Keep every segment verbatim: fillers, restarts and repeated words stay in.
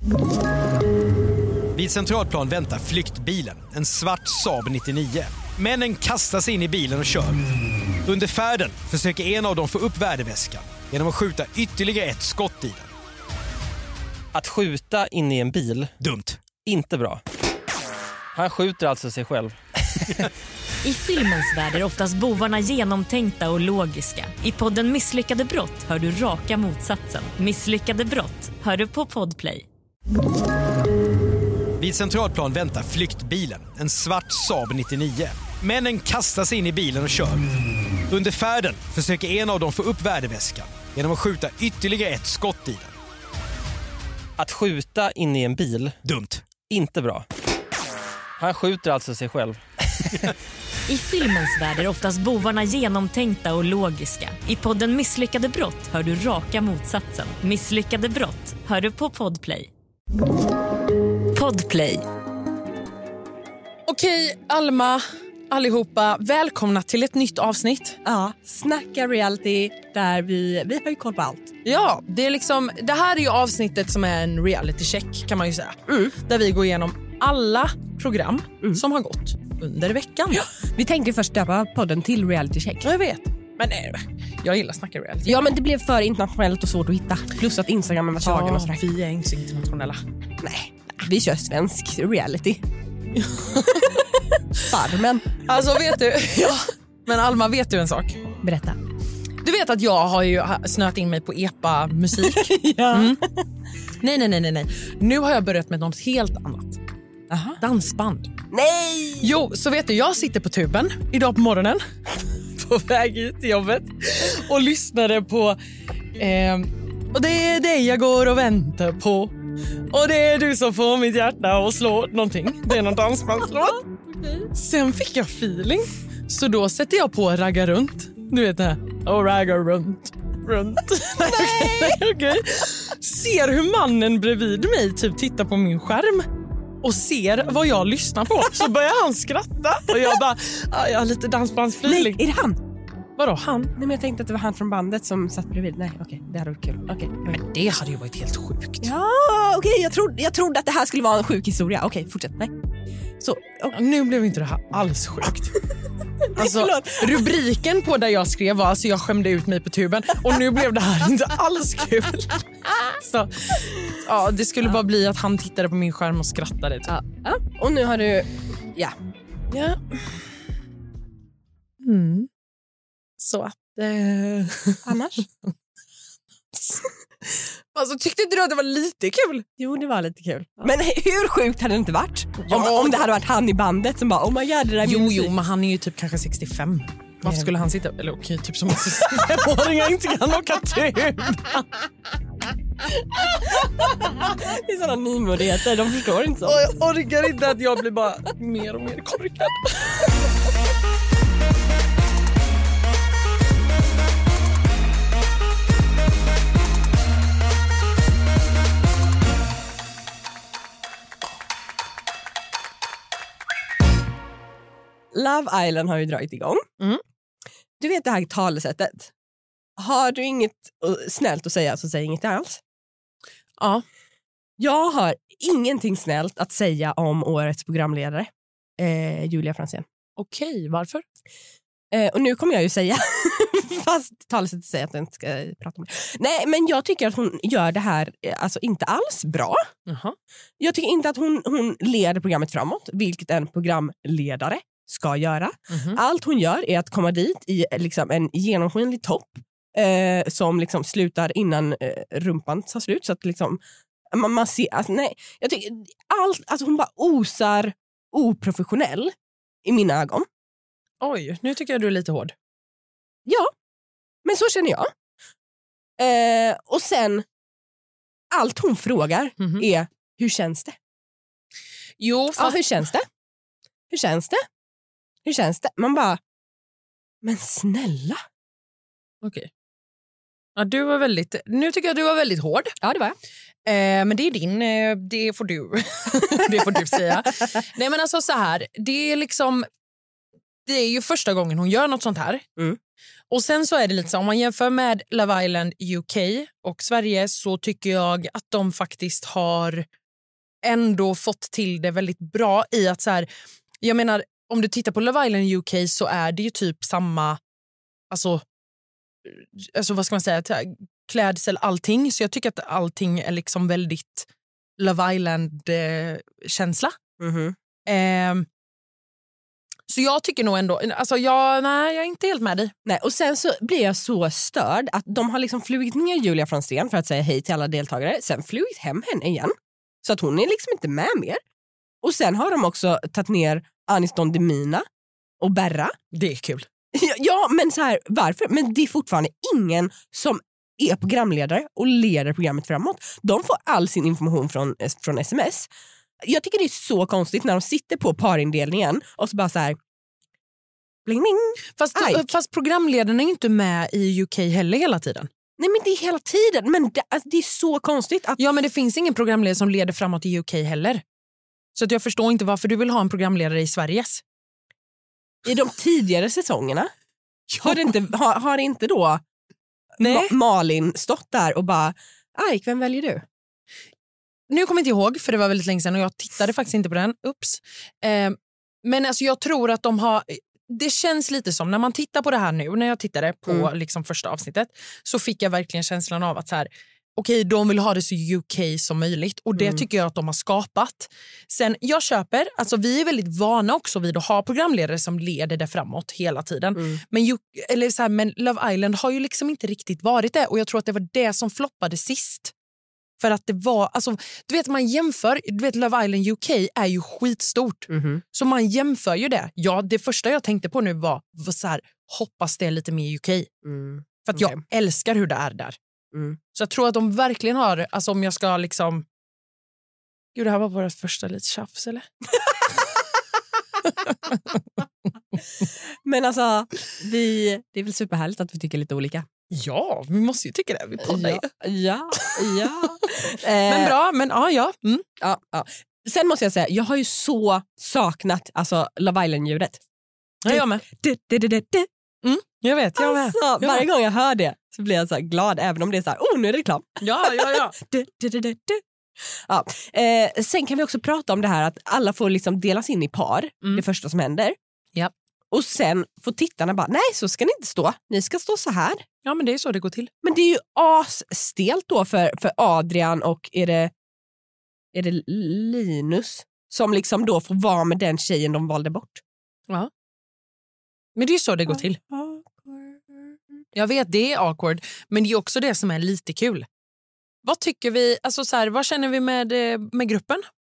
Vid Centralplan väntar flyktbilen, en svart Saab nittionio. Männen kastar sig in i bilen och kör. Under färden försöker en av dem få upp värdeväskan genom att skjuta ytterligare ett skott i den. Att skjuta in i en bil, dumt. Inte bra. Han skjuter alltså sig själv. I filmens värld är oftast bovarna genomtänkta och logiska. I podden Misslyckade brott hör du raka motsatsen. Misslyckade brott hör du på Podplay. Vid Centralplan väntar flyktbilen, en svart Saab nittionio. Männen kastar sig in i bilen och kör. Under färden försöker en av dem få upp värdeväskan genom att skjuta ytterligare ett skott i den. Att skjuta in i en bil, dumt. Inte bra. Han skjuter alltså sig själv. I filmens värld är oftast bovarna genomtänkta och logiska. I podden Misslyckade brott hör du raka motsatsen. Misslyckade brott hör du på Podplay. Podplay. Okej, Alma, allihopa, välkomna till ett nytt avsnitt. Ja, snacka reality där vi, vi har ju koll på allt. Ja, det är liksom, det här är ju avsnittet som är en reality check kan man ju säga. Mm. Där vi går igenom alla program mm. som har gått under veckan. Ja. Vi tänkte först döpa podden till reality check. Jag vet, men nej, jag gillar snacka reality. Ja, men det blev för internationellt och svårt att hitta. Plus att Instagram var tagen ja, och sådär. vi är inte så internationella. Nej, vi kör svensk reality. Farmen. Alltså vet du, ja. Men Alma, vet du en sak? Berätta. Du vet att jag har ju snöat in mig på epa-musik. Ja. Mm. Nej, nej, nej, nej, nej. Nu har jag börjat med något helt annat. Aha. Dansband. Nej! Jo, så vet du, jag sitter på tuben idag på morgonen på väg hit till jobbet och lyssnade på eh, och det är dig jag går och väntar på. Och det är du som får mitt hjärta att slå någonting. Det är någon dansbandslåt. Sen fick jag feeling. Så då sätter jag på ragga runt. Du vet det här. Och ragga runt. Runt. Nej! Okay. Ser hur mannen bredvid mig typ tittar på min skärm och ser vad jag lyssnar på. Så börjar han skratta. Och jag bara, ah, jag har lite dansbandsfeeling. Nej, är det han? Vadå, han? Nej, men jag tänkte att det var han från bandet som satt bredvid. Nej, okej, okay, det hade varit kul. Okay. Men det hade ju varit helt sjukt. Ja, okej, okay, jag, trodde, jag trodde att det här skulle vara en sjuk historia. Okej, okay, fortsätt. Nej. Så, okay. Nu blev inte det här alls sjukt. Alltså, Nej, rubriken på där jag skrev var alltså jag skämde ut mig på tuben. Och nu blev det här inte alls kul. Så, ja, det skulle ja. bara bli att han tittade på min skärm och skrattade. Typ. Ja. Ja. Och nu har du... Ja. Ja. Mm. Så att... Eh... Annars? Alltså, tyckte inte du att det var lite kul? Jo, det var lite kul. Ja. Men hur sjukt hade det inte varit? Ja, om, om det hade varit han i bandet som bara, oh my god, det där Jo, musik. jo, men han är ju typ kanske sextiofem. Varför skulle han sitta... Eller okej, typ som att sextiofem-åringar inte kan åka tub. Det är sådana nymodigheter, de förstår inte så. Och jag orkar inte att jag blir bara mer och mer korkad. Love Island har ju dragit igång. Mm. Du vet det här talesättet. Har du inget snällt att säga så säg inget alls. Ja. Jag har ingenting snällt att säga om årets programledare. Eh, Julia Franzén. Okej, varför? Eh, och nu kommer jag ju säga, fast talesättet säger att jag inte ska prata om det. Nej, men jag tycker att hon gör det här alltså inte alls bra. Uh-huh. Jag tycker inte att hon, hon leder programmet framåt, vilket en programledare ska göra. Mm-hmm. Allt hon gör är att komma dit i liksom en genomskinlig topp eh, som liksom slutar innan eh, rumpan tar slut. Så att liksom, man, man ser, alltså, nej, jag tycker allt, alltså hon bara osar oprofessionell i mina ögon. Oj, nu tycker jag du är lite hård. Ja, men så känner jag. Eh, och sen, allt hon frågar mm-hmm. är, hur känns det? Jo, fast... Ja, hur känns det? Hur känns det? Hur känns det? Man bara, men snälla. Okej. Okay. Ja, du var väldigt, nu tycker jag du var väldigt hård. Ja, det var jag. Eh, men det är din, eh, det får du, det får du säga. Nej, men alltså så här, det är liksom, det är ju första gången hon gör något sånt här. Mm. Och sen så är det lite så, om man jämför med Love Island U K och Sverige så tycker jag att de faktiskt har ändå fått till det väldigt bra i att så här, jag menar, om du tittar på Love Island U K så är det ju typ samma, alltså, alltså vad ska man säga, klädsel, allting. Så jag tycker att allting är liksom väldigt Love Island-känsla. Mm-hmm. Eh, så jag tycker nog ändå, alltså jag, nej, jag är inte helt med dig. Nej, och sen så blir jag så störd att de har liksom flugit ner Julia Franzén för att säga hej till alla deltagare. Sen flugit hem henne igen. Så att hon är liksom inte med mer. Och sen har de också tagit ner Anis Don Demina och Berra. Det är kul. Ja, ja, men så här, varför? Men det är fortfarande ingen som är programledare och leder programmet framåt. De får all sin information från, från sms. Jag tycker det är så konstigt när de sitter på parindelningen och så bara så här bling bling. Fast, fast programledarna är ju inte med i U K heller hela tiden. Nej, men det är hela tiden. Men det, alltså, det är så konstigt att... Ja, men det finns ingen programledare som leder framåt i U K heller. Så att jag förstår inte varför du vill ha en programledare i Sveriges. I de tidigare säsongerna har, det inte, har, har inte då Nej. Ma- Malin stått där och bara, Aik, vem väljer du? Nu kommer jag inte ihåg, för det var väldigt länge sedan och jag tittade faktiskt inte på den. Ups. Eh, men alltså jag tror att de har... Det känns lite som, när man tittar på det här nu, när jag tittade på mm. liksom första avsnittet, så fick jag verkligen känslan av att så här, okej, de vill ha det så U K som möjligt. Och det mm. tycker jag att de har skapat. Sen, jag köper, alltså vi är väldigt vana också vid att ha programledare som leder det framåt hela tiden. Mm. Men, ju, eller så här, men Love Island har ju liksom inte riktigt varit det. Och jag tror att det var det som floppade sist. För att det var, alltså, du vet man jämför, du vet Love Island U K är ju skitstort. Mm. Så man jämför ju det. Ja, det första jag tänkte på nu var, var så här, hoppas det är lite mer U K. Mm. För att okay. jag älskar hur det är där. Mm. Så jag tror att de verkligen har, alltså om jag ska liksom... Gud, det här var vårt första lite tjafs, eller? Men alltså, vi, det är väl superhärligt att vi tycker lite olika. Ja, vi måste ju tycka det. Vi poddar ja, ja, ja. Men bra, men ja, ja. Mm. ja, ja. Sen måste jag säga, jag har ju så saknat alltså Love Island-ljudet. Ja, jag med. Du, du, du, du, du. Mm, jag vet, jag med. Alltså, jag varje med. gång jag hör det så blir jag så här glad, även om det är så här, oh, nu är det reklam. Ja, ja, ja. du, du, du, du, du. Ja. Eh, sen kan vi också prata om det här att alla får liksom delas in i par, mm. det första som händer. Ja. Och sen får tittarna bara, nej så ska ni inte stå, ni ska stå så här. Ja, men det är så det går till. Men det är ju asstelt då för, för Adrian och är det, är det Linus som liksom då får vara med den tjejen de valde bort. Ja. Men det är så det går till. Jag vet, det är awkward. Men det är också det som är lite kul. Vad tycker vi, alltså så här, vad känner vi med, med gruppen?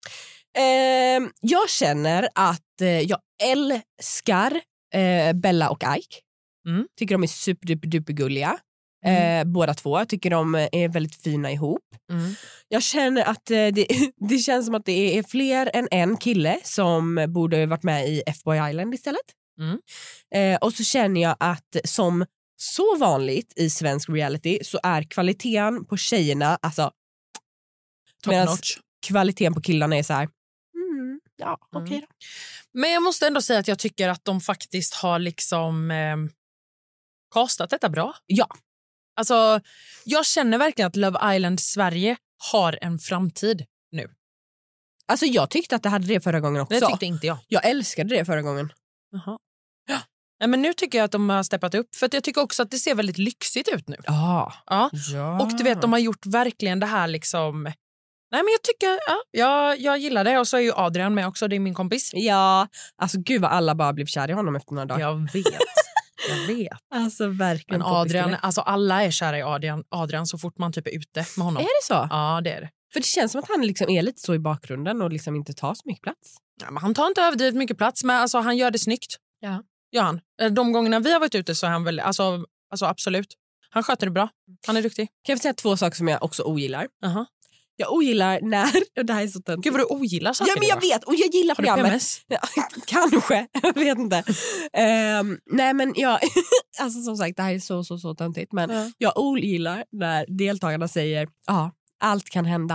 Eh, jag känner att eh, jag älskar eh, Bella och Ike. Mm. Tycker de är superdupergulliga. Mm. Eh, båda två. Jag tycker de är väldigt fina ihop. Mm. Jag känner att eh, det, det känns som att det är fler än en kille som borde ha varit med i F-Boy Island istället. Mm. Eh, och så känner jag att som så vanligt i svensk reality så är kvaliteten på tjejerna alltså top notch. Kvaliteten på killarna är så här mm, ja, okej okay då. Men jag måste ändå säga att jag tycker att de faktiskt har liksom eh, kastat detta bra. Ja. Alltså, jag känner verkligen att Love Island Sverige har en framtid nu. Alltså jag tyckte att det hade det förra gången också. Det tyckte inte jag. Jag älskade det förra gången. Jaha. Ja. Nej, men nu tycker jag att de har steppat upp. För att jag tycker också att det ser väldigt lyxigt ut nu. Ah. Ja. Ja. Och du vet, de har gjort verkligen det här liksom... Nej, men jag tycker... Ja, jag, jag gillar det. Och så är ju Adrian med också, det är min kompis. Ja, alltså gud vad alla bara blev kär i honom efter några dagar. Jag vet. Jag vet. Alltså verkligen. Men Adrian, alltså alla är kära i Adrian, Adrian så fort man typ är ute med honom. Är det så? Ja, det är det. För det känns som att han liksom är lite så i bakgrunden och liksom inte tar så mycket plats. Ja, men han tar inte överdrivet mycket plats, men alltså, han gör det snyggt. Ja. Gör han. De gångerna vi har varit ute så är han väl, alltså, alltså absolut. Han sköter det bra. Han är duktig. Kan jag säga två saker som jag också ogillar? Uh-huh. Jag ogillar när... Och det här är så töntigt. Gud vad du ogillar saker. Ja, men jag vet. Och jag gillar har programmet. Du P M S? Ja, kanske. Jag vet inte. um, nej, men jag... alltså som sagt, det här är så, så, så töntigt. Men uh. jag ogillar när deltagarna säger ja, allt kan hända.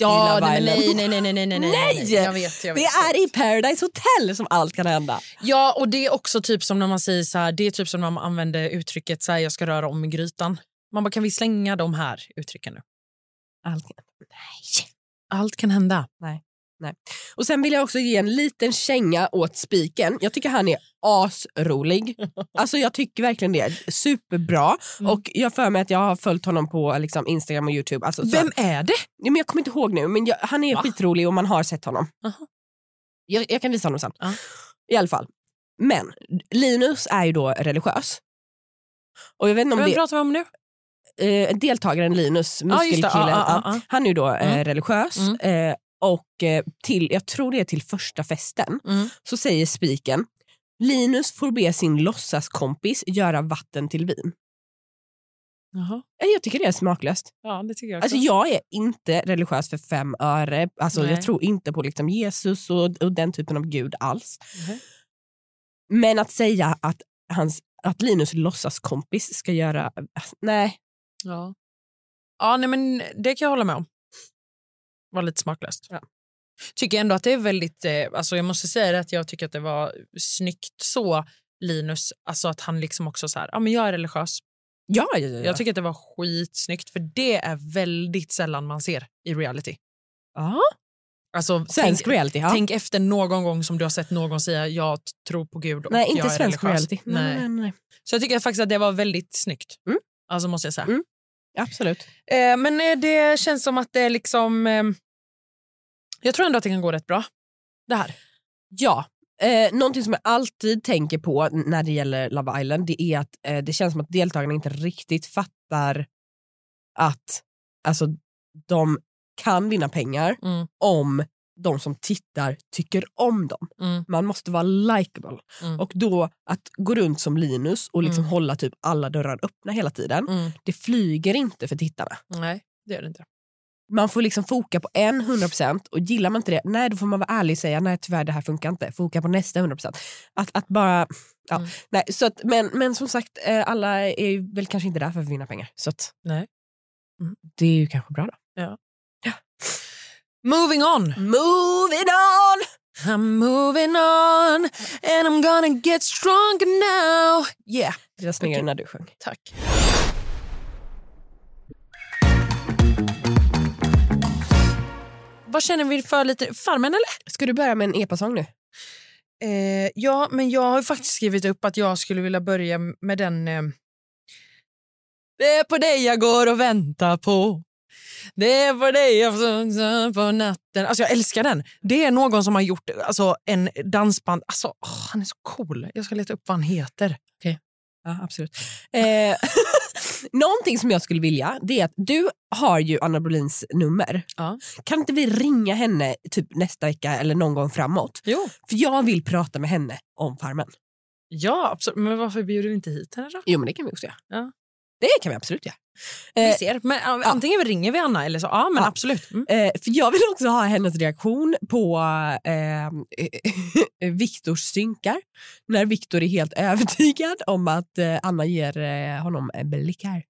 Ja, Love nej, Island. nej, nej, nej, nej, nej, nej, Nej! Jag vet, jag vet. Det är i Paradise Hotel som allt kan hända. Ja, och det är också typ som när man säger så här, det är typ som när man använder uttrycket så här, jag ska röra om i grytan. Man bara, kan vi slänga de här uttrycken nu? Allt kan Nej. Allt kan hända. Nej. Nej. Och sen vill jag också ge en liten känga åt Spiken. Jag tycker han är asrolig. Alltså jag tycker verkligen det. Superbra. Mm. Och jag för mig att jag har följt honom på liksom, Instagram och YouTube. Alltså, Vem så, är det? men jag kommer inte ihåg nu, men jag, han är Va? skitrolig och man har sett honom. Uh-huh. Jag, jag kan visa honom sen. Uh. I alla fall. Men Linus är ju då religiös. Och jag vet inte om Vem det... pratar vi om nu? Eh, deltagaren Linus, Ah, muskelkillen, ah, ah, ah, ah. ja, han är ju då eh, Mm. religiös. Mm. Eh, och eh, till, jag tror det är till första festen, Mm. så säger Spiken, Linus får be sin låtsaskompis göra vatten till vin. Jaha. Eh, Jag tycker det är smaklöst. Ja, det tycker jag också. Alltså jag är inte religiös för fem öre. Alltså Nej. jag tror inte på liksom Jesus och, och den typen av gud alls. Mhm. Men att säga att, hans, att Linus låtsaskompis ska göra... Nej. Ja. Ja, nej, men det kan jag hålla med om. Var lite smaklöst. Ja. Tycker ändå att det är väldigt, eh, alltså jag måste säga att jag tycker att det var snyggt så, Linus, alltså att han liksom också så här, ja men jag är religiös. Ja, ja, ja. Jag tycker att det var skitsnyggt, för det är väldigt sällan man ser i reality. Ja. Alltså, Svensk tänk, reality, ja. tänk efter någon gång som du har sett någon säga jag tror på Gud och Nej, jag inte är svensk religiös. reality. Nej, Nej. nej, nej. Så jag tycker faktiskt att det var väldigt snyggt. Mm. Alltså måste jag säga. Mm. Absolut. Eh, men eh, det känns som att det är liksom... Eh, jag tror ändå att det kan gå rätt bra. Det här. Ja. Eh, någonting som jag alltid tänker på när det gäller Love Island, det är att eh, det känns som att deltagarna inte riktigt fattar att alltså, de kan vinna pengar Mm. om de som tittar tycker om dem. Mm. Man måste vara likeable. Mm. Och då att gå runt som Linus och liksom Mm. hålla typ alla dörrar öppna hela tiden, Mm. det flyger inte för tittarna. Nej, det gör det inte. Man får liksom foka på en hundra procent och gillar man inte det, nej då får man vara ärlig och säga nej tyvärr det här funkar inte. Foka på nästa hundra procent. Att, att bara, ja, Mm. nej, så att, men, men som sagt, eh, alla är ju väl kanske inte där för att vinna pengar. Så att, Nej. det är ju kanske bra då. Ja. Moving on. Moving on! I'm moving on and I'm gonna get stronger now. Yeah. Det var snyggare Okej. när du sjöng. Tack. Vad känner vi för lite? Farmen eller? Ska du börja med en epasång nu? Eh, ja, men jag har faktiskt skrivit upp att jag skulle vilja börja med den... Eh, det är på dig jag går och väntar på. Det är på dig jag får på natten. Alltså jag älskar den. Det är någon som har gjort alltså, en dansband. Alltså, åh, han är så cool. Jag ska leta upp vad han heter. Ja, absolut. Eh, någonting som jag skulle vilja, det är att du har ju Anna Brolins nummer. Ja. Kan inte vi ringa henne typ nästa vecka eller någon gång framåt? Jo. För jag vill prata med henne om Farmen. Ja, absolut. Men varför bjuder vi inte hit henne då? Jo, men det kan vi också göra. Ja. Det kan vi absolut göra. Vi Eh, ser. Men, ja. Antingen ringer vi Anna eller så. Ja, men Ja. absolut. Mm. eh, för jag vill också ha hennes reaktion på eh, Viktors synkar. När Viktor är helt övertygad om att eh, Anna ger eh, honom blickar.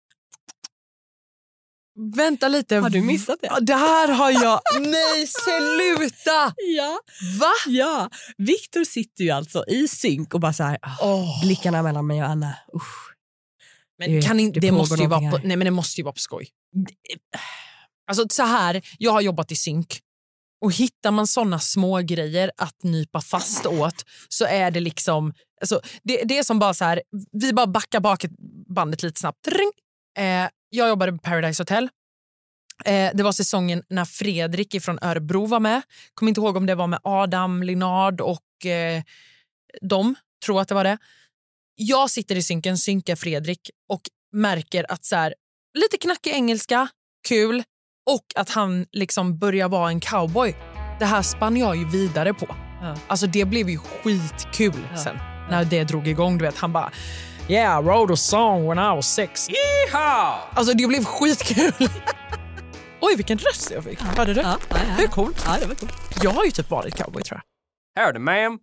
Vänta lite. Har du missat det? Ja, det här har jag... Nej, sluta! Ja. Va? Ja, Viktor sitter ju alltså i synk och bara så här, oh, Oh. blickarna mellan mig och Anna. Usch. Men Det- kan inte, det det, pågår måste ju vara någonting på, här. nej, men det måste ju vara på skoj. Alltså så här, jag har jobbat i synk. Och hittar man såna små grejer att nypa fast åt så är det liksom... Alltså, det, det är som bara så här, vi bara backar bak bandet lite snabbt. Ring. Eh, jag jobbade på Paradise Hotel. Eh, det var säsongen när Fredrik från Örebro var med. Kommer inte ihåg om det var med Adam, Linard och eh, de, tror att det var det. Jag sitter i synken, synkar Fredrik och märker att så här, lite knackig engelska, kul, och att han liksom börjar vara en cowboy. Det här spann jag ju vidare på. Ja. Alltså det blev ju skitkul Ja. sen när det drog igång, du vet, han bara yeah, I wrote a song when I was six. Yeehaw! Alltså det blev skitkul. Oj, vilken röst jag fick. Hörde du? Ja, ja, ja. Det är coolt. Ja, det var coolt. Jag har ju typ varit cowboy, tror jag. Howdy, ma'am.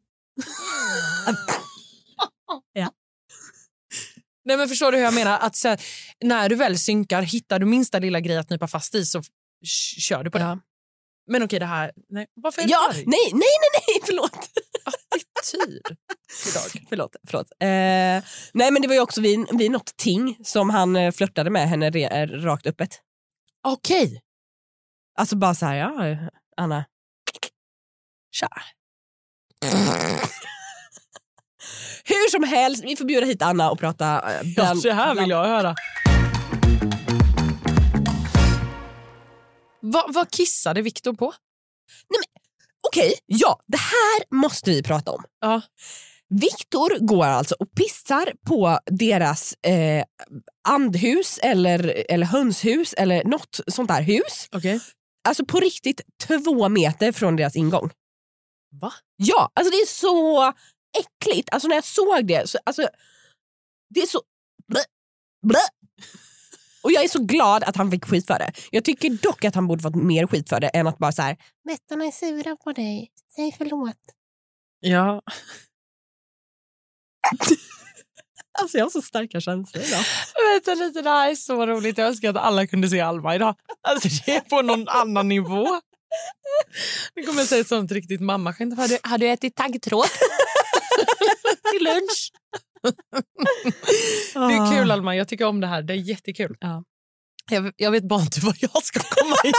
Ja. Nej, men förstår du hur jag menar? Att så här, när du väl synkar, hittar du minsta lilla grej att nypa fast i så kör du på det. Ja. Men okej, det här... Nej, varför är det Ja, arg? nej, nej, nej, nej, förlåt. Attityd idag. förlåt, förlåt. Eh, nej, men det var ju också vid, vid något ting som han eh, flörtade med henne re, rakt öppet. Okej. Alltså bara så här, ja, Anna. Tja. Hur som helst, vi får bjuda hit Anna och prata. Eh, Ja, det här vill jag höra. Va, vad kissade Victor på? Okej, ja, det här måste vi prata om. Ja. Victor går alltså och pissar på deras eh, andhus eller, eller hönshus eller något sånt där hus. Okej. Alltså på riktigt två meter från deras ingång. Va? Ja, alltså det är så äckligt. Alltså när jag såg det, så, alltså, det är så... Blä, blä. Och jag är så glad att han fick skit för det. Jag tycker dock att han borde fått mer skit för det än att bara så här: Mättarna är sura på dig, säg förlåt. Ja. Alltså jag har så starka känslor idag. Vänta lite, det här är så roligt. Jag önskar att alla kunde se Alma idag. Alltså det är på någon annan nivå. Nu kommer jag säga ett sånt riktigt mammaskämt. Har du, har du ätit taggtråd? Till lunch. Det är kul Alma, jag tycker om det här. Det är jättekul. Ja. Jag, jag vet bara inte vad jag ska komma in.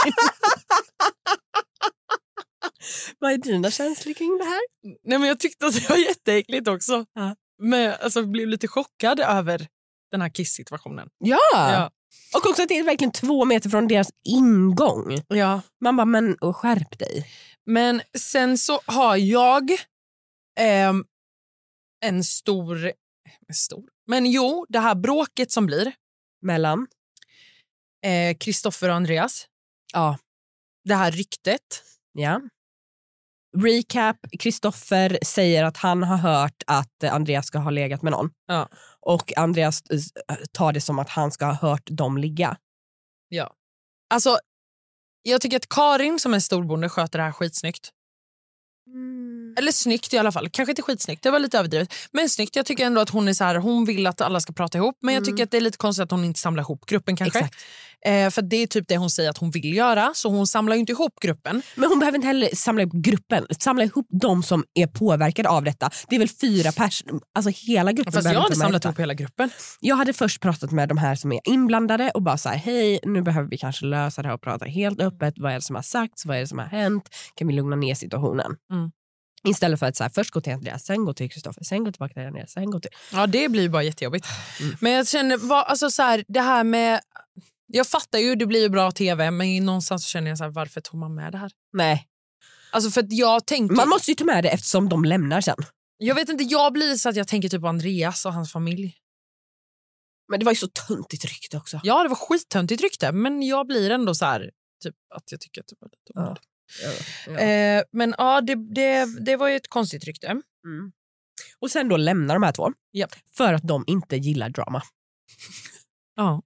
Vad är dina känslor kring det här? Nej, men jag tyckte att det var jätteäckligt också. Ja. Men alltså, jag blev lite chockad över den här kiss-situationen. Ja. Ja. Och också att det är verkligen två meter från deras ingång. Ja. Man bara, men och skärp dig. Men sen så har jag eh, en stor, stor... Men jo, det här bråket som blir Mellan? Kristoffer eh, och Andreas. Ja. Det här ryktet. Ja. Recap, Kristoffer säger att han har hört att Andreas ska ha legat med någon. Ja. Och Andreas tar det som att han ska ha hört dem ligga. Ja. Alltså, jag tycker att Karin som är storbonde sköter det här skitsnyggt. Mm. Eller snyggt i alla fall. Kanske inte skitsnyggt, det var lite överdrivet. Men snyggt, jag tycker ändå att hon är så här, hon vill att alla ska prata ihop. Men jag tycker mm. att det är lite konstigt att hon inte samlar ihop gruppen kanske. Exakt. Eh, för det är typ det hon säger att hon vill göra. Så hon samlar ju inte ihop gruppen. Men hon behöver inte heller samla ihop gruppen. Samla ihop de som är påverkade av detta. Det är väl fyra personer. Alltså hela gruppen. Fast jag hade samlat detta. ihop hela gruppen. Jag hade först pratat med de här som är inblandade och bara så här: hej, nu behöver vi kanske lösa det här och prata helt öppet. Vad är det som har sagts? Vad är det som har hänt? Kan vi lugna ner situationen? Mm. Istället för att så här, först gå till Andreas, sen gå till Kristoffer, sen gå tillbaka till Andreas, sen gå till... Ja, det blir ju bara jättejobbigt. Mm. Men jag känner, vad, alltså så här, det här med... Jag fattar ju, det blir ju bra tv, men någonstans så känner jag så här, varför tog man med det här? Nej. Alltså för att jag tänker... Man måste ju ta med det eftersom de lämnar sen. Jag vet inte, jag blir så att jag tänker typ på Andreas och hans familj. Men det var ju så töntigt rykte också. Ja, det var skittöntigt rykte, men jag blir ändå så här, typ att jag tycker att det var lite Ja. Ja, ja. Eh, men ja, det, det, det var ju ett konstigt rykte. Mm. Och sen då lämnar de här två. Yep. För att de inte gillar drama. Ja.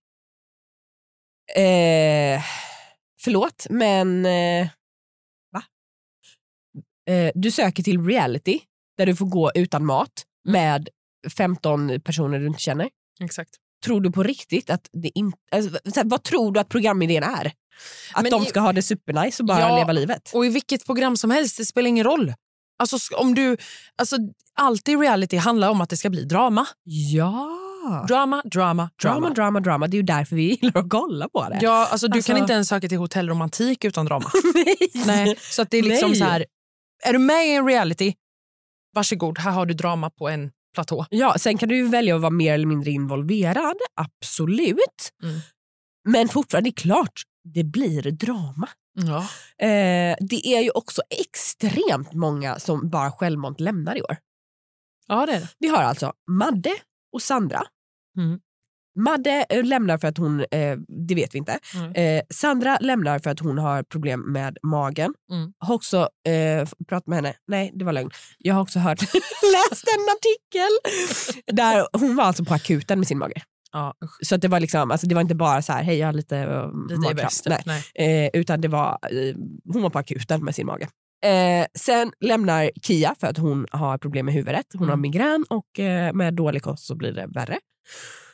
Eh, förlåt, men... Eh, va? Eh, du söker till reality där du får gå utan mat Mm. med femton personer du inte känner. Exakt. Tror du på riktigt att det inte... Alltså, så här, vad tror du att programidén är? Att Men de i- ska ha det supernice och bara Ja, leva livet? Och i vilket program som helst, det spelar ingen roll. Alltså om du... Alltså, allt i reality handlar om att det ska bli drama. Ja. Drama, drama, drama. Drama, drama, drama. Det är ju därför vi gillar att kolla på det. Ja, alltså, du Alltså- kan inte ens söka till hotellromantik utan drama. Nej. Nej, så att det är liksom Nej. så här... Är du med i en reality? Varsågod, här har du drama på en platå. Ja, sen kan du ju välja att vara mer eller mindre involverad. Absolut. Mm. Men fortfarande, det är klart, det blir drama. Ja. Eh, det är ju också extremt många som bara självmant lämnar i år. Ja, det är det. Vi har alltså Madde och Sandra. Mm. Madde eh, lämnar för att hon, eh, det vet vi inte. Mm. Eh, Sandra lämnar för att hon har problem med magen. Mm. Har också eh, pratat med henne. Nej, det var lögn. Jag har också hört, läst en artikel där hon var alltså på akuten med sin mage. Ja, usch. Så att det var liksom, alltså det var inte bara så här, hej jag har lite, uh, Lite i magkramp. väst. Nej. Nej. Eh, utan det var, eh, hon var på akuten med sin mage. Eh, sen lämnar Kia för att hon har problem med huvudet. Hon Mm. har migrän och eh, med dålig kost så blir det värre.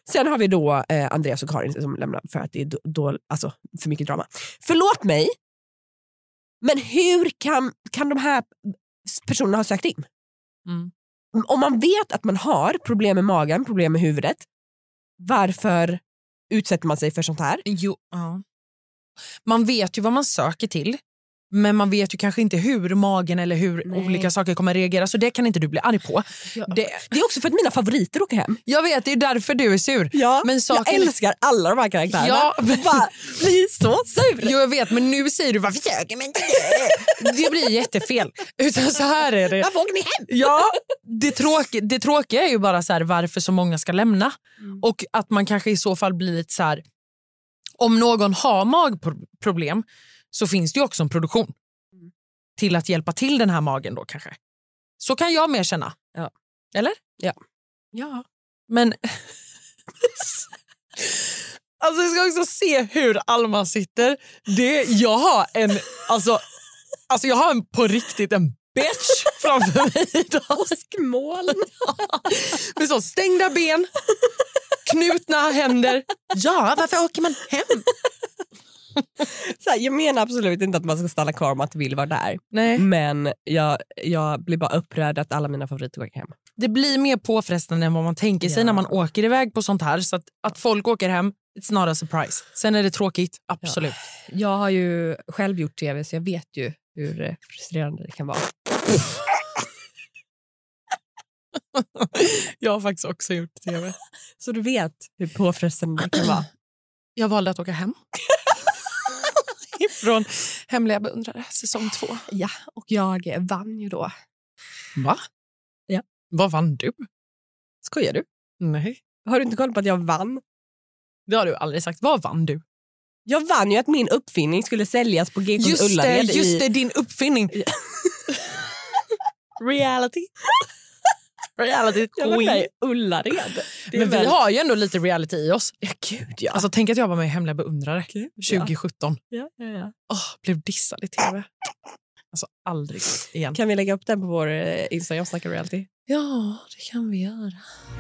Sen har vi då eh, Andreas och Karin som lämnar för att det är då, då, alltså, för mycket drama. Förlåt mig, men hur kan, kan de här personerna ha sökt in? Mm. Om man vet att man har problem med magen, problem med huvudet, varför utsätter man sig för sånt här? Jo, ja. Man vet ju vad man söker till. Men man vet ju kanske inte hur magen eller hur Nej. olika saker kommer reagera. Så det kan inte du bli arg på. Ja. Det, Det är också för att mina favoriter åker hem. jag vet, det är därför du är sur. Ja, Men jag saken- älskar alla de här karaktärerna. Ja, Jag bara blir så sur. Jo, jag vet, men nu säger du varför ljög men det blir jättefel. Utan så här är det. Varför åker ni hem? Ja, det, tråk, det tråkiga är ju bara så här, varför så många ska lämna. Mm. Och att man kanske i så fall blir lite så här, om någon har magproblem så finns det ju också en produktion till att hjälpa till den här magen då kanske. Så kan jag mer känna. Ja. Eller? Ja. Ja. Men alltså, jag ska också se hur Alma sitter. Det, jag har en alltså, alltså jag har en, på riktigt en bitch framför mig idag. Åskmoln. Med så stängda ben, knutna händer. Ja, varför åker man hem? Så här, jag menar absolut inte att man ska stanna kvar om man inte vill vara där. Nej. Men jag, jag blir bara upprörd att alla mina favoriter åker hem. Det blir mer påfrestande än vad man tänker sig Ja. när man åker iväg på sånt här. Så att, att folk åker hem, it's not a surprise. Sen är det tråkigt, absolut. Jag har ju själv gjort tv så jag vet ju hur eh, frustrerande det kan vara. Jag har faktiskt också gjort tv. Så du vet hur påfrestande det kan vara. Jag valde att åka hem. Från Hemliga beundrare, säsong två. Ja, och jag vann ju då. Va? Ja. Vad vann du? Skojar du? Nej. Har du inte koll på att jag vann? Det har du aldrig sagt. Vad vann du? Jag vann ju att min uppfinning skulle säljas på G K:s Just det, Ullared just i... det, din uppfinning. Reality. Reality Jag var med queen. i Ullared. Det är Men vi väl- har ju ändå lite reality i oss. Ja, gud ja. Alltså tänk att jag var med i Hemliga beundrare ja. tjugo sjutton. Ja, ja, ja. Åh, blev dissad i tv. Alltså aldrig igen. Kan vi lägga upp den på vår eh, Instagram Snacka Reality? Ja, det kan vi göra.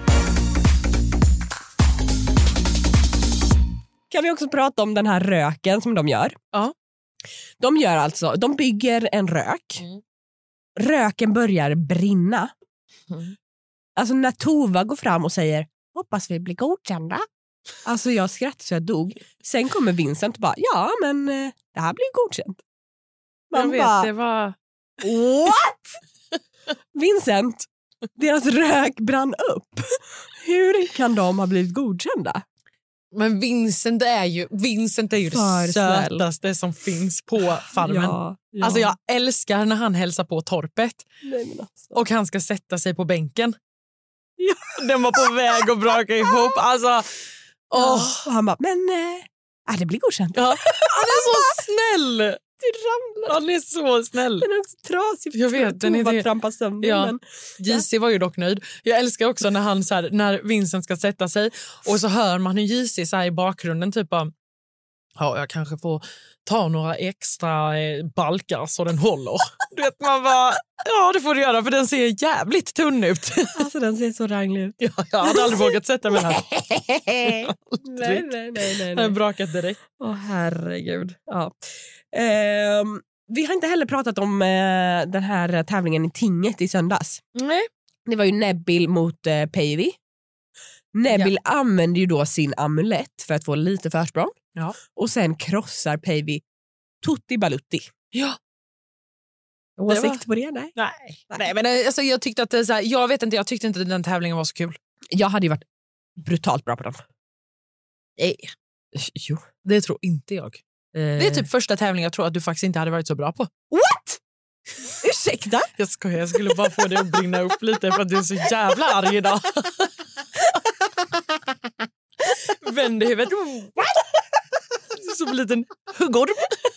Kan vi också prata om den här röken som de gör? Ja. De gör alltså, de bygger en rök. Mm. Röken börjar brinna. Mm. Alltså när Tova går fram och säger hoppas vi blir godkända. Alltså jag skrattade så jag dog. Sen kommer Vincent och bara ja men eh, det här blir godkänt. Man Jag vet, bara, det var... what? Vincent, deras rök brann upp. Hur kan de ha blivit godkända? Men Vincent är ju, Vincent är ju För det snäll. sötaste som finns på farmen. Ja, ja. Alltså jag älskar när han hälsar på torpet Nej, men alltså. och han ska sätta sig på bänken. Ja. Den var på väg att braka ihop. Alltså, åh. Ja. Och han bara, men äh, det blir godkänt. Ja. Han är så snäll. Du ramlar. Han är så snäll. Den är också trasig. Jag vet, den är Tova det. trampar sönder. Ja. Men, J C var ju dock nöjd. Jag älskar också när han så här, när Vincent ska sätta sig och så hör man hur J C så här i bakgrunden typ av, ja, jag kanske får ta några extra eh, balkar så den håller. Du vet, man bara, ja det får du göra för den ser jävligt tunn ut. alltså den ser så ranglig ut. Ja, jag hade aldrig vågat sätta mig här. nej, nej, nej, nej, Jag har nej. brakat direkt. Åh herregud. Ja. Ehm, vi har inte heller pratat om eh, den här tävlingen i tinget i söndags. Nej. Det var ju Nebbil mot eh, Päivi. Nebbil använder ju då sin amulett för att få lite försprång. Ja. Och sen krossar Päivi Tutti Balutti. Ja. Åsikt var- på det? Nej. Nej. Nej, men eh, alltså, jag tyckte att det, så här, jag vet inte, jag tyckte inte att den tävlingen var så kul. Jag hade ju varit brutalt bra på den. Nej. Jo. Det tror inte jag. Det är typ första tävlingen jag tror att du faktiskt inte hade varit så bra på. What? Ursäkta? Jag skojar, jag skulle bara få det att brinna upp lite för att du är så jävla arg idag. Vände huvudet. Som en liten huggorm.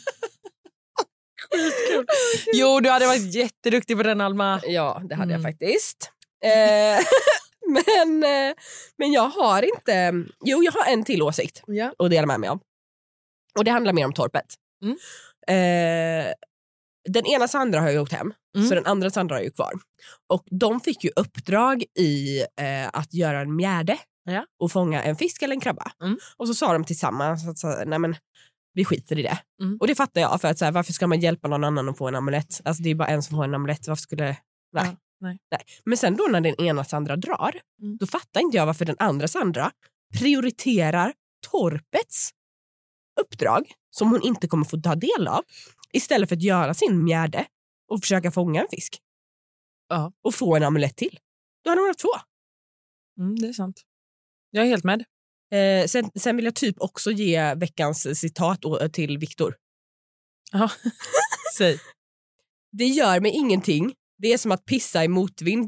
Skitkul. Jo, du hade varit jätteduktig på den, Alma. Ja, det hade Mm. jag faktiskt. Eh, men, eh, men jag har inte... Jo, jag har en till åsikt Ja. att dela med mig om. Och det handlar mer om torpet. Mm. Eh, den ena Sandra har ju åkt hem, Mm. så den andra Sandra är ju kvar. Och de fick ju uppdrag i eh, att göra en mjärde Ja. och fånga en fisk eller en krabba. Mm. Och så sa de tillsammans att så, nej men vi skiter i det. Mm. Och det fattar jag, för att så här, varför ska man hjälpa någon annan att få en amulett? Alltså det är bara en som får en amulett, varför skulle... Nej. Ja, nej. nej. Men sen då när den ena Sandra drar, Mm. då fattar inte jag varför den andra Sandra prioriterar Torpets uppdrag som hon inte kommer få ta del av istället för att göra sin mjärde och försöka fånga en fisk. Ja. Och få en amulett till. Då hade hon haft två. Mm, det är sant. Jag är helt med. Eh, sen, sen vill jag typ också ge veckans citat å- till Viktor. Ja. Säg. Det gör mig ingenting. Det är som att pissa i motvind.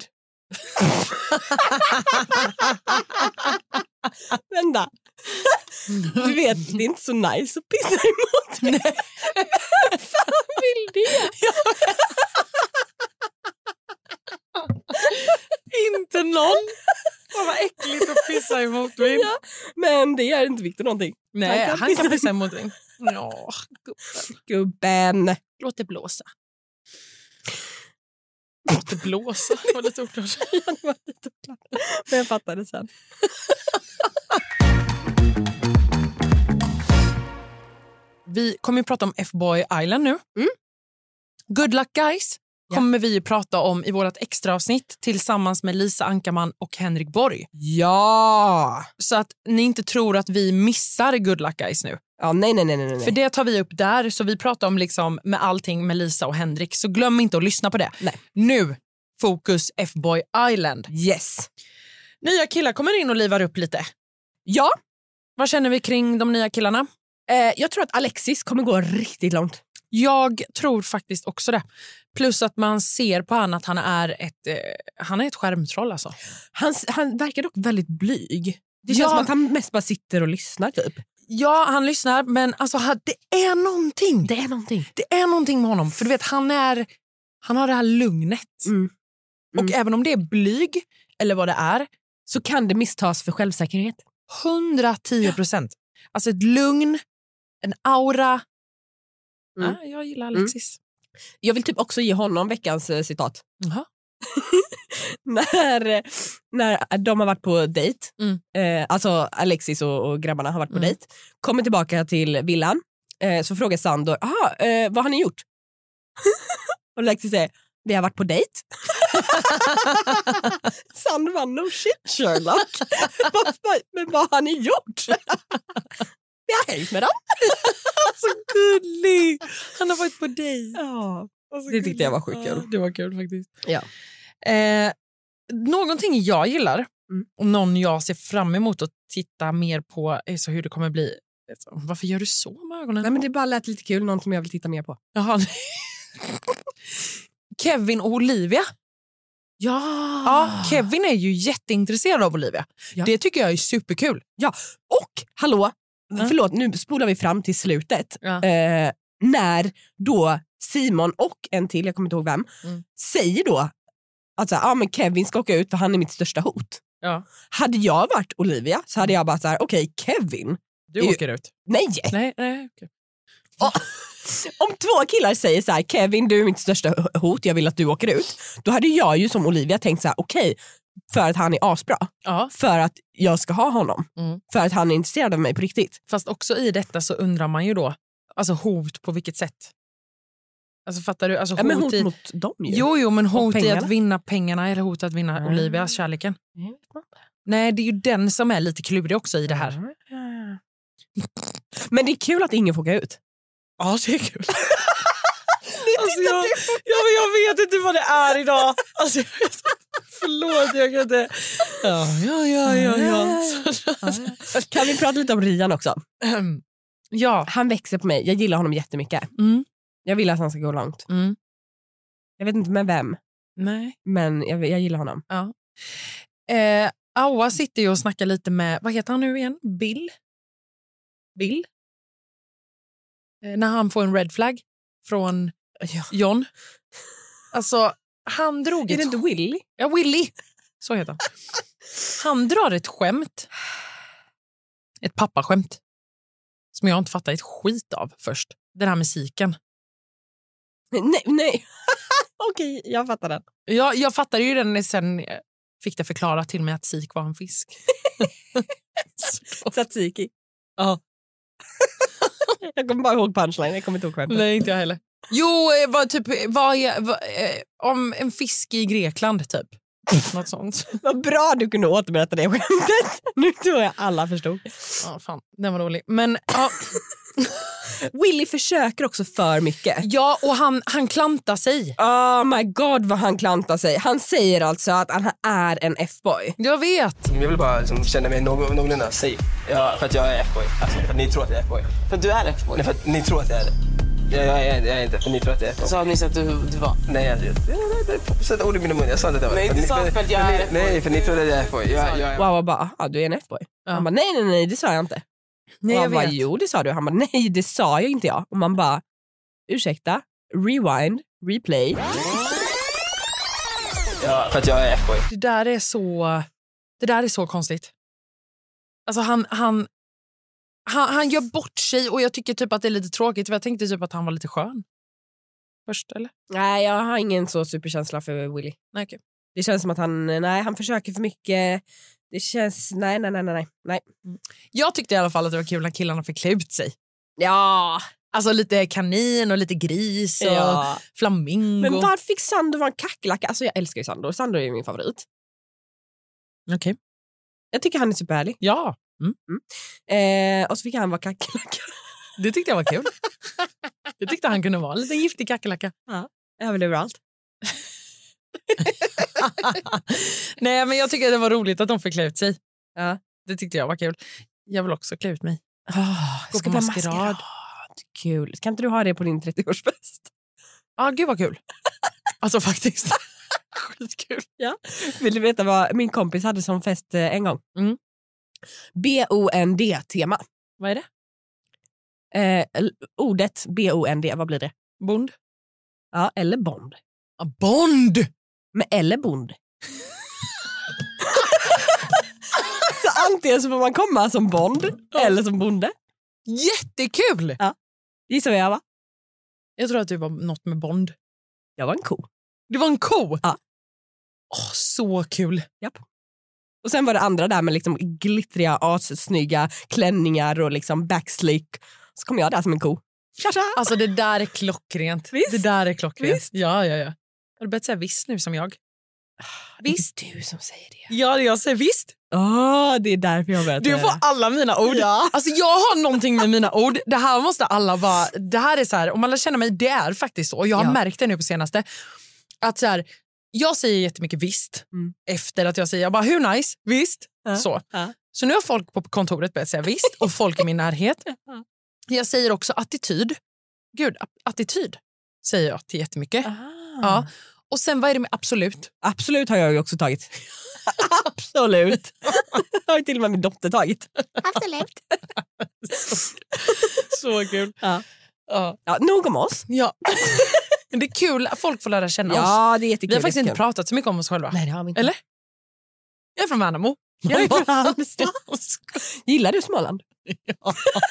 Vänta. Du vet, det är inte så nice att pissa i motvind. Vem fan vill det? Inte någon. Fan vad äckligt att pissa i motvind. Ja, men det gör inte Viktor någonting. Nej, Han kan han pissa kan i- pissa i motvind. Ja, Gubben. låt det blåsa. Låt det blåsa. Det var lite oklart. Det var lite oklart. Men jag fattade sen. Vi kommer ju prata om F-Boy Island nu. Mm. Good luck guys Ja. kommer vi ju prata om i vårt extra avsnitt tillsammans med Lisa Ankarman och Henrik Borg. Ja! Så att ni inte tror att vi missar Good luck guys nu. Ja, nej, nej, nej, nej. nej. För det tar vi upp där, så vi pratar om liksom med allting med Lisa och Henrik. Så glöm inte att lyssna på det. Nej. Nu, fokus F-Boy Island. Yes. Nya killar kommer in och livar upp lite. Ja, Vad känner vi kring de nya killarna? eh, jag tror att Alexis kommer gå riktigt långt. Jag tror faktiskt också det. Plus att man ser på han att han är ett, eh, han är ett skärmtroll alltså. Han, han verkar dock väldigt blyg. Det känns Ja. som att han mest bara sitter och lyssnar typ. Ja, han lyssnar, men alltså han- det är någonting. Det är någonting. Det är någonting med honom. För du vet, han är han har det här lugnet. Mm. Och Mm. även om det är blyg, eller vad det är, Så kan det misstas för självsäkerhet. hundratio procent. Alltså ett lugn, en aura. Mm. Ja, jag gillar Alexis. Jag vill typ också ge honom veckans eh, citat. Jaha. när, när de har varit på dejt, Mm. eh, alltså Alexis och, och grabbarna har varit på Mm. dejt, kommer tillbaka till villan, eh, så frågar Sandor, aha, eh, vad har ni gjort? Och Alexis säger, vi har varit på dejt. Sandor var no shit Sherlock. Vad- vad- Men vad har ni gjort? Vi har hängt med dem. Så gullig! Han har varit på dig. Ja. Alltså, Det tyckte jag var sjukt kul. Ja, det var kul faktiskt. Ja. Eh, någonting jag gillar Mm. och någon jag ser fram emot att titta mer på är så hur det kommer bli. Varför gör du så med ögonen? Nej, men det bara lät lite kul, något som jag vill titta mer på. Jaha. Kevin och Olivia. Ja. Ja, Kevin är ju jätteintresserad av Olivia. Ja. Det tycker jag är superkul. Ja, och hallå, Ja. förlåt, nu spolar vi fram till slutet. Ja. Eh, när då Simon och en till, jag kommer inte ihåg vem, Mm. säger då att så här, ah, men Kevin ska åka ut för han är mitt största hot. Ja. Hade jag varit Olivia så hade jag bara så här, okej, Kevin, Du Det är ju- åker ut. nej. Nej, nej. Okay. Om två killar säger så här, Kevin, du är mitt största hot, jag vill att du åker ut. Då hade jag ju som Olivia tänkt så här, okej, för att han är asbra. Ja, För att jag ska ha honom. Mm. För att han är intresserad av mig på riktigt. fast också i detta så undrar man ju då, alltså hot på vilket sätt? Alltså fattar du? Alltså Ja, men hot hot i... mot dem ju. Jo, jo, men hot i pengarna? att vinna pengarna eller hot att vinna Mm. Olivias kärleken. Jag vet inte. Nej, det är ju den som är lite klurig också i det här. Men det är kul att ingen får åka ut. Ja, det är kul. Alltså, jag, ja, men jag vet inte vad det är idag. Alltså, jag vet, förlåt, jag kan inte... Ja, ja, ja, ja. ja. Kan vi prata lite om Rian också? Ehm, ja. Han växer på mig. Jag gillar honom jättemycket. Mm, Jag vill att han ska gå långt. mm. Jag vet inte med vem, Nej. men jag, jag gillar honom. Ja. Eh, Aua sitter ju och snackar lite med, vad heter han nu igen? Bill? Bill? Eh, när han får en red flag från John. Alltså, han drog Är ett... det inte Willy? Ja, Willy. Så heter han. Han drar ett skämt. Ett pappaskämt. Som jag inte fattar ett skit av först. Den här musiken. Nej, nej. Okej, jag fattar den. Jag, jag fattade ju den sen fick det förklara till mig att sik var en fisk. Tzatziki. Ja. Jag kommer bara ihåg punchline, jag kommer inte ihåg skämtet. Nej, inte jag heller. Jo, vad, typ, vad är, vad, eh, om en fisk i Grekland typ. Något sånt. Vad bra du kunde återberätta det skämtet. Nu tror jag alla förstod. Ja, fan, den var dålig. Men ja. Willy försöker också för mycket. Ja, och han, han klantar sig. Oh my god vad han klantar sig. Han säger alltså att han är en F-boy. Jag vet. Jag vill bara liksom känna mig någon, någorlunda safe. Ja, för att jag är F-boy. Alltså, för att ni tror att jag är F-boy. För att du är F-boy? Nej, för att ni tror att jag är det. Jag, jag, jag, jag är inte, för ni tror att jag är F-boy. Så har ni sett hur du var? Nej, jag, jag, jag sätter ord i min mun. Jag sa det där. Nej, du sa för att jag är F-boy. Nej, för ni tror att jag är F-boy. Jag, jag, Wow, bara, ah, du är en F-boy. Ja. Han bara, nej, nej, nej, det sa jag inte. Nej, och jag han bara, vet. jo det sa du. Han bara, nej det sa jag inte jag. Och man bara, ursäkta, rewind, replay. ja, för att jag är F-boy. Det där är så, det där är så konstigt. Alltså han, han, han, han gör bort sig och jag tycker typ att det är lite tråkigt. För jag tänkte typ att han var lite skön. Först, eller? Nej, jag har ingen så superkänsla för Willy. Nej, okej. Det känns som att han, nej, han försöker för mycket. Det känns, nej, nej, nej, nej, nej. Jag tyckte i alla fall att det var kul när killarna fick klä ut sig. Ja, Alltså lite kanin och lite gris och ja. flamingo. Men varför fick Sandor vara en kackerlacka? Alltså jag älskar ju Sandor. Sandor är min favorit. Okej. Jag tycker han är superhärlig. Ja, mm. Eh, och så fick han vara kackerlacka. det tyckte jag var kul. Det tyckte han kunde vara. En liten giftig kackerlacka. Ja, överlever allt. Nej, men jag tycker det var roligt att de fick klä ut sig. Ja. Det tyckte jag var kul. Jag vill också klä ut mig. Oh, Gå på maskerad. Kul. Kan inte du ha det på din trettioårsfest? Ja, ah, gud vad kul. Alltså faktiskt. Skitkul. Ja. Vill du veta vad min kompis hade som fest eh, en gång? Mm. B O N D-tema. Vad är det? Eh, l- ordet B O N D, vad blir det? Bond. Ja, eller bond. Ah, Bond! Men eller bond. Så antingen så får man komma som bond eller som bonde. Jättekul! Ja. Gissa vad jag var? Jag tror att det var något med Bond. Jag var en ko. Det var en ko? Ja. Åh, så kul. Japp. Och sen var det andra där med liksom glittriga, assnygga klänningar och liksom backslick. Så kom jag där som en ko. Tja-tja! Alltså det där är klockrent. Visst? Det där är klockrent. Visst? Ja, ja, ja. Har du börjat säga visst nu som jag? Visst? Det är du som säger det. Ja, jag säger visst. Åh, det är därför jag har börjat Du med får det. alla mina ord. Ja. Alltså jag har någonting med mina ord. Det här måste alla bara... Det här är så här, om alla känner mig, det är faktiskt så. Och jag har Ja. märkt det nu på senaste. Att så här, jag säger jättemycket visst. Mm. Efter att jag säger, jag bara, hur nice? Visst? Ja. Så. Ja. Så nu har folk på kontoret börjat säga visst. Och folk i min närhet. Jag säger också attityd. Gud, a- attityd säger jag till jättemycket. Ja. Och sen vad är det med absolut? Absolut har jag ju också tagit. Absolut. Det har ju till och med min dotter tagit. Absolut. Så kul. Ja. Ja. Ja, nog om oss. Ja. Men det är kul att folk får lära känna oss. Ja, det är jättekul. Vi har faktiskt inte jättekul. pratat så mycket om oss själva. Nej, det har vi inte. Eller? Jag är från Värnamo. Jag är från Halmstad. Gillar du Småland? Ja.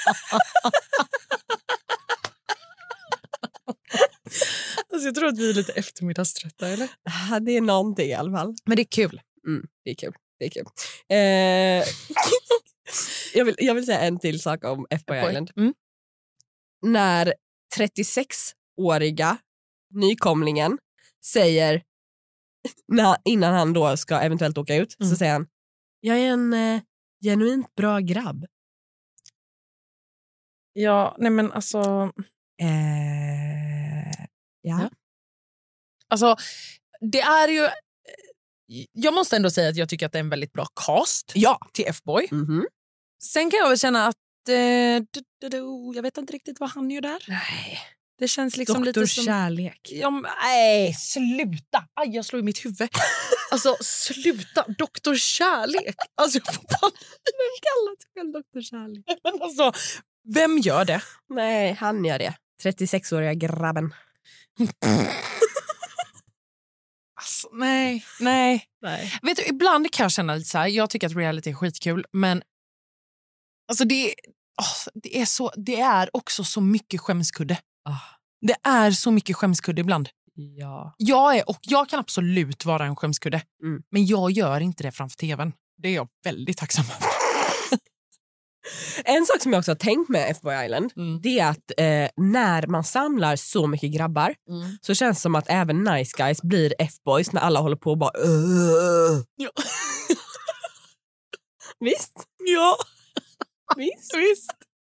Alltså jag tror att vi är lite eftermiddagströtta, eller? Ja, det är någonting i alla fall. Men det är kul. Mm, det är kul. Det är kul. Eh, jag, vill, jag vill säga en till sak om F-Boy Island. Mm. När trettiosex-åriga nykomlingen säger, när, innan han då ska eventuellt åka ut, Mm. så säger han, jag är en eh, genuint bra grabb. Ja, nej men alltså... Eh, ja. Ja. Alltså, det är ju... Jag måste ändå säga att jag tycker att det är en väldigt bra cast Ja. till F-Boy. Mhm. Sen kan jag väl känna att... Eh, du, du, du, jag vet inte riktigt vad han gör där. Nej. Det känns liksom Doktor lite som... Kärlek. Ja, men, nej, sluta! Aj, jag slår i mitt huvud. Alltså, sluta! Doktor Kärlek! Alltså, jag får panik. Vem kallar sig själv Doktor Kärlek? Men alltså, vem gör det? Nej, han gör det. trettiosex-åriga grabben. Alltså, nej, nej. Nej. Vet du, ibland kan jag känna lite så här, jag tycker att reality är skitkul, men alltså det, åh, det, är så, det är också så mycket skämskudde. Ah. Det är så mycket skämskudde ibland. Ja. Jag, är, och jag kan absolut vara en skämskudde. Mm. Men jag gör inte det framför tvn. Det är jag väldigt tacksam för. En sak som jag också har tänkt med F-Boy Island Mm. det är att eh, när man samlar så mycket grabbar Mm. så känns det som att även nice guys blir F-boys när alla håller på och bara uh. Ja. Visst? Ja, Visst? visst.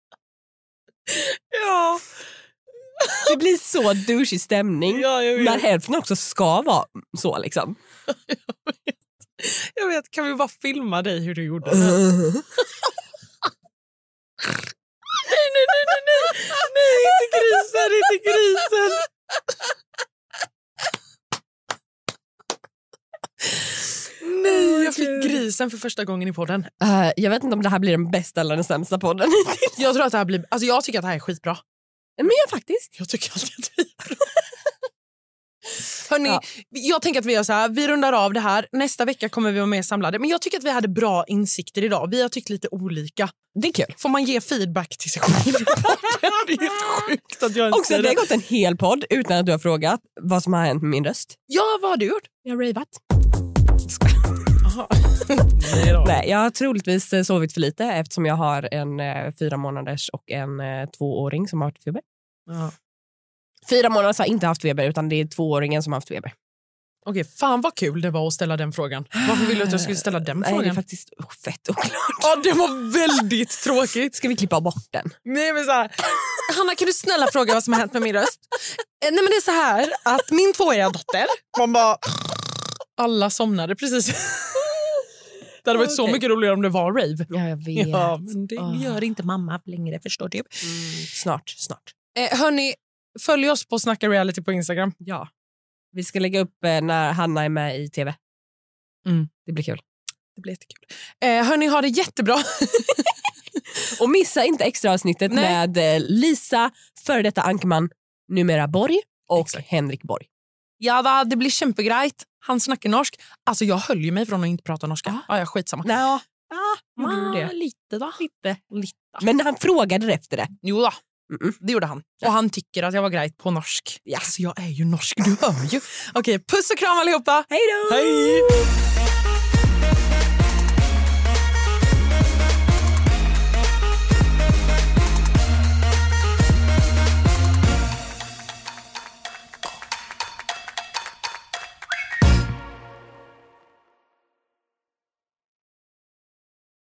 Ja. Det blir så douchig stämning Ja, jag vet. när hälften också ska vara så liksom. Jag vet, kan vi bara filma dig hur du gjorde det? Uh. Nej, nej, nej, nej, nej. Nej, inte grisen, inte grisen. Nej, jag fick grisen för första gången i podden. Uh, jag vet inte om det här blir den bästa eller den sämsta podden. Jag tror att det här blir... Alltså jag tycker att det här är skitbra. Men jag faktiskt. Jag tycker alltid att vi är bra. Hörrni, Ja. jag tänker att vi gör så här. Vi rundar av det här. Nästa vecka kommer vi vara mer samlade. Men jag tycker att vi hade bra insikter idag. Vi har tyckt lite olika. Det är kul. Får man ge feedback till sig själv? Det är helt sjukt att jag inte Också säger det har det. gått en hel podd utan att du har frågat vad som har hänt med min röst. Ja, vad har du gjort? Jag har ravat. Nej då. Nej, jag har troligtvis eh, sovit för lite eftersom jag har en eh, fyra månaders och en eh, tvååring som har haft feber. Ja. Fyra månader har inte haft feber utan det är tvååringen som har haft feber. Okej, fan vad kul det var att ställa den frågan. Varför ville du att jag skulle ställa den Nej, det är frågan? faktiskt oh, fett oklart. Ja, det var väldigt tråkigt. Ska vi klippa bort den? Nej, men så här. Hanna, kan du snälla fråga vad som har hänt med min röst? Eh, Nej, men det är så här att min tvååriga dotter, man bara... Alla somnade precis. Det hade varit så Okej. mycket roligare om det var rave. Ja, jag vet. Ja, men det Åh. gör inte mamma längre, förstår du. Mm, snart, snart. Eh, hörni, följ oss på Snacka Reality på Instagram. Ja. Vi ska lägga upp eh, när Hanna är med i tv. Mm. Det blir kul. Det blir jättekul. Eh, hörni, ha det jättebra. Och missa inte extra avsnittet Nej. med eh, Lisa, före detta Ankerman, numera Borg och Exakt. Henrik Borg. Ja, va, det blir kämpegrejt. Han snackar norsk. Alltså, jag höll ju mig från att inte prata norska. Ja, ja, skitsamma. Nå, ah, gjorde du Ah, det? lite då. Lite. lite. Men han frågade efter det. Jo då, Mm-mm. det gjorde han. Och han tycker att jag var grejt på norsk. Ja. Alltså, jag är ju norsk, du hör ju. Okej, puss och kram allihopa. Hej då! Hej!